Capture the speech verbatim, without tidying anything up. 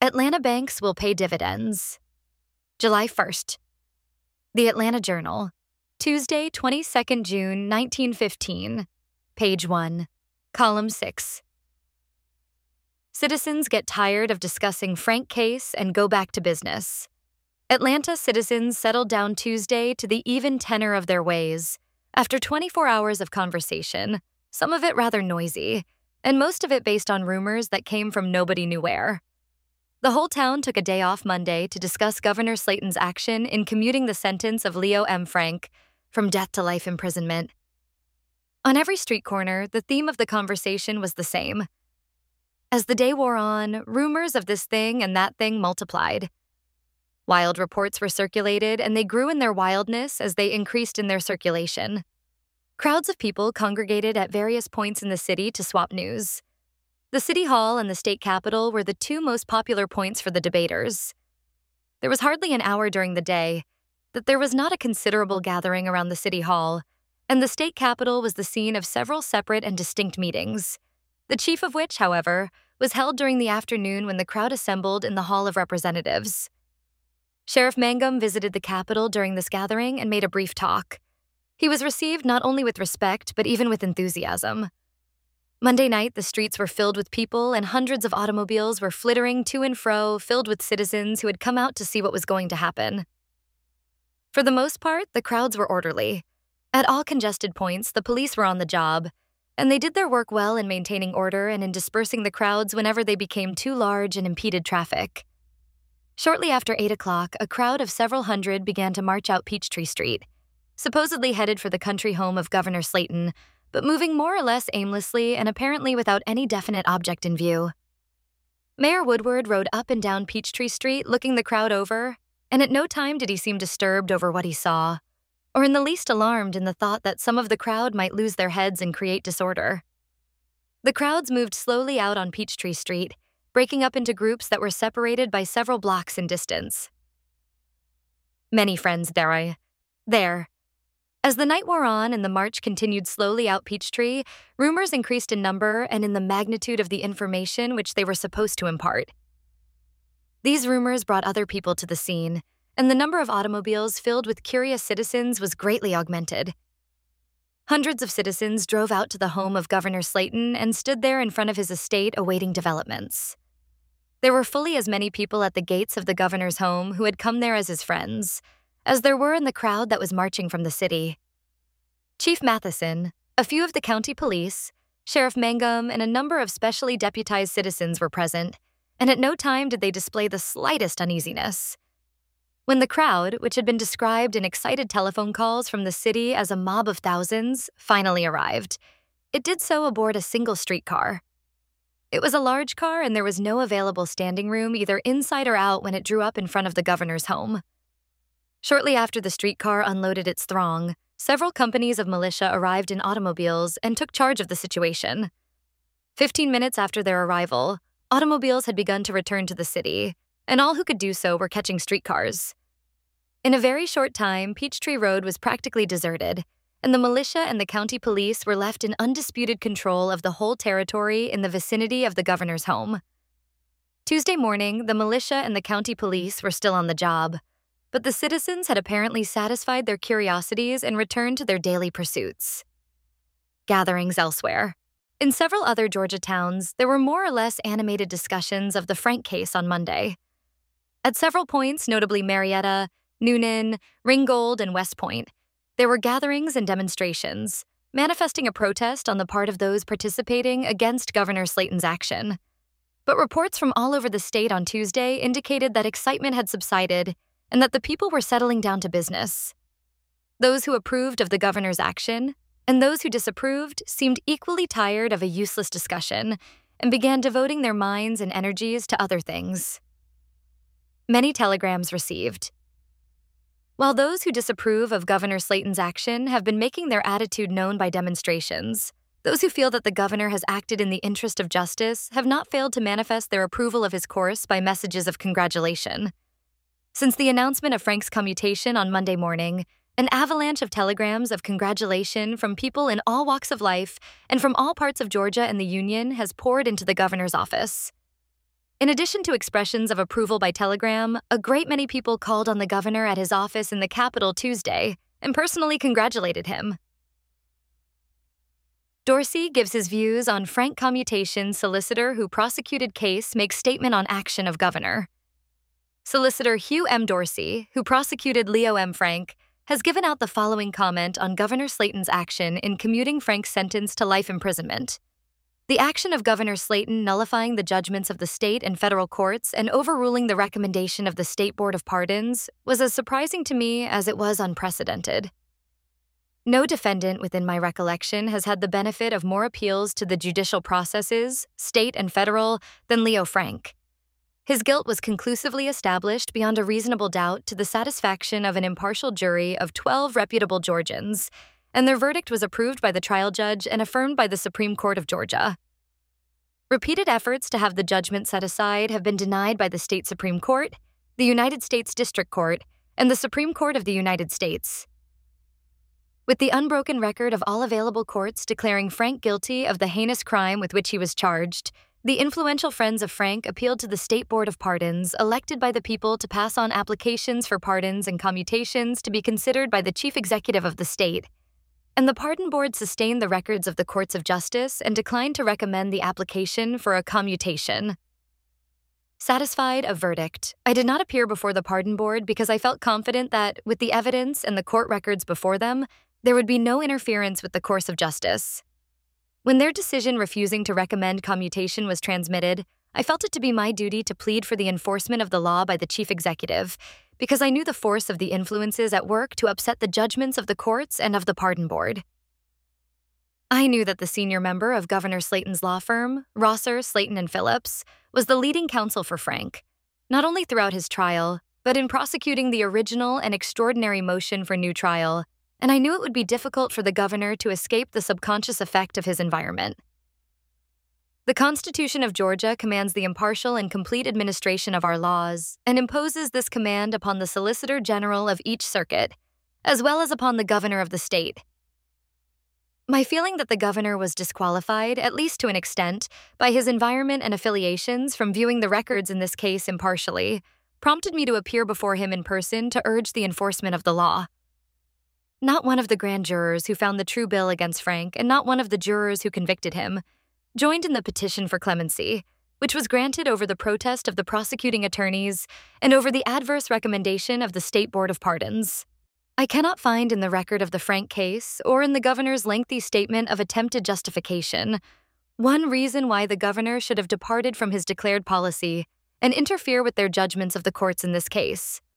Atlanta banks will pay dividends. July first. The Atlanta Journal, Tuesday, twenty-second of June, nineteen fifteen, page one, column six. Citizens get tired of discussing Frank case and go back to business. Atlanta citizens settled down Tuesday to the even tenor of their ways after twenty-four hours of conversation, some of it rather noisy, and most of it based on rumors that came from nobody knew where. The whole town took a day off Monday to discuss Governor Slaton's action in commuting the sentence of Leo M. Frank from death to life imprisonment. On every street corner, the theme of the conversation was the same. As the day wore on, rumors of this thing and that thing multiplied. Wild reports were circulated, and they grew in their wildness as they increased in their circulation. Crowds of people congregated at various points in the city to swap news. The City Hall and the state capitol were the two most popular points for the debaters. There was hardly an hour during the day that there was not a considerable gathering around the City Hall, and the state capitol was the scene of several separate and distinct meetings, the chief of which, however, was held during the afternoon when the crowd assembled in the Hall of Representatives. Sheriff Mangum visited the Capitol during this gathering and made a brief talk. He was received not only with respect, but even with enthusiasm. Monday night, the streets were filled with people, and hundreds of automobiles were flittering to and fro, filled with citizens who had come out to see what was going to happen. For the most part, the crowds were orderly. At all congested points, the police were on the job, and they did their work well in maintaining order and in dispersing the crowds whenever they became too large and impeded traffic. Shortly after eight o'clock, a crowd of several hundred began to march out Peachtree Street, supposedly headed for the country home of Governor Slaton, but moving more or less aimlessly and apparently without any definite object in view. Mayor Woodward rode up and down Peachtree Street looking the crowd over, and at no time did he seem disturbed over what he saw, or in the least alarmed in the thought that some of the crowd might lose their heads and create disorder. The crowds moved slowly out on Peachtree Street, breaking up into groups that were separated by several blocks in distance. Many friends there, I... there. As the night wore on and the march continued slowly out Peachtree, rumors increased in number and in the magnitude of the information which they were supposed to impart. These rumors brought other people to the scene, and the number of automobiles filled with curious citizens was greatly augmented. Hundreds of citizens drove out to the home of Governor Slaton and stood there in front of his estate awaiting developments. There were fully as many people at the gates of the governor's home who had come there as his friends, as there were in the crowd that was marching from the city. Chief Matheson, a few of the county police, Sheriff Mangum, and a number of specially deputized citizens were present, and at no time did they display the slightest uneasiness. When the crowd, which had been described in excited telephone calls from the city as a mob of thousands, finally arrived, it did so aboard a single streetcar. It was a large car, and there was no available standing room either inside or out when it drew up in front of the governor's home. Shortly after the streetcar unloaded its throng, several companies of militia arrived in automobiles and took charge of the situation. Fifteen minutes after their arrival, automobiles had begun to return to the city, and all who could do so were catching streetcars. In a very short time, Peachtree Road was practically deserted, and the militia and the county police were left in undisputed control of the whole territory in the vicinity of the governor's home. Tuesday morning, the militia and the county police were still on the job, but the citizens had apparently satisfied their curiosities and returned to their daily pursuits. Gatherings elsewhere. In several other Georgia towns, there were more or less animated discussions of the Frank case on Monday. At several points, notably Marietta, Noonan, Ringgold, and West Point, there were gatherings and demonstrations, manifesting a protest on the part of those participating against Governor Slaton's action. But reports from all over the state on Tuesday indicated that excitement had subsided and that the people were settling down to business. Those who approved of the governor's action and those who disapproved seemed equally tired of a useless discussion and began devoting their minds and energies to other things. Many telegrams received. While those who disapprove of Governor Slaton's action have been making their attitude known by demonstrations, those who feel that the governor has acted in the interest of justice have not failed to manifest their approval of his course by messages of congratulation. Since the announcement of Frank's commutation on Monday morning, an avalanche of telegrams of congratulation from people in all walks of life and from all parts of Georgia and the Union has poured into the governor's office. In addition to expressions of approval by telegram, a great many people called on the governor at his office in the Capitol Tuesday and personally congratulated him. Dorsey gives his views on Frank Commutation. Solicitor who prosecuted case makes statement on action of governor. Solicitor Hugh M. Dorsey, who prosecuted Leo M. Frank, has given out the following comment on Governor Slaton's action in commuting Frank's sentence to life imprisonment. The action of Governor Slaton nullifying the judgments of the state and federal courts and overruling the recommendation of the State Board of Pardons was as surprising to me as it was unprecedented. No defendant within my recollection has had the benefit of more appeals to the judicial processes, state and federal, than Leo Frank. His guilt was conclusively established beyond a reasonable doubt to the satisfaction of an impartial jury of twelve reputable Georgians, and their verdict was approved by the trial judge and affirmed by the Supreme Court of Georgia. Repeated efforts to have the judgment set aside have been denied by the state Supreme Court, the United States District Court, and the Supreme Court of the United States. With the unbroken record of all available courts declaring Frank guilty of the heinous crime with which he was charged, the influential friends of Frank appealed to the State Board of Pardons, elected by the people to pass on applications for pardons and commutations to be considered by the chief executive of the state. And the Pardon Board sustained the records of the courts of justice and declined to recommend the application for a commutation. Satisfied of verdict, I did not appear before the Pardon Board because I felt confident that, with the evidence and the court records before them, there would be no interference with the course of justice. When their decision refusing to recommend commutation was transmitted, I felt it to be my duty to plead for the enforcement of the law by the chief executive, because I knew the force of the influences at work to upset the judgments of the courts and of the Pardon Board. I knew that the senior member of Governor Slaton's law firm, Rosser, Slaton and Phillips, was the leading counsel for Frank, not only throughout his trial, but in prosecuting the original and extraordinary motion for new trial, and I knew it would be difficult for the governor to escape the subconscious effect of his environment. The Constitution of Georgia commands the impartial and complete administration of our laws and imposes this command upon the Solicitor General of each circuit, as well as upon the governor of the state. My feeling that the governor was disqualified, at least to an extent, by his environment and affiliations from viewing the records in this case impartially, prompted me to appear before him in person to urge the enforcement of the law. Not one of the grand jurors who found the true bill against Frank, and not one of the jurors who convicted him, joined in the petition for clemency, which was granted over the protest of the prosecuting attorneys and over the adverse recommendation of the State Board of Pardons. I cannot find in the record of the Frank case, or in the governor's lengthy statement of attempted justification, one reason why the governor should have departed from his declared policy and interfere with their judgments of the courts in this case.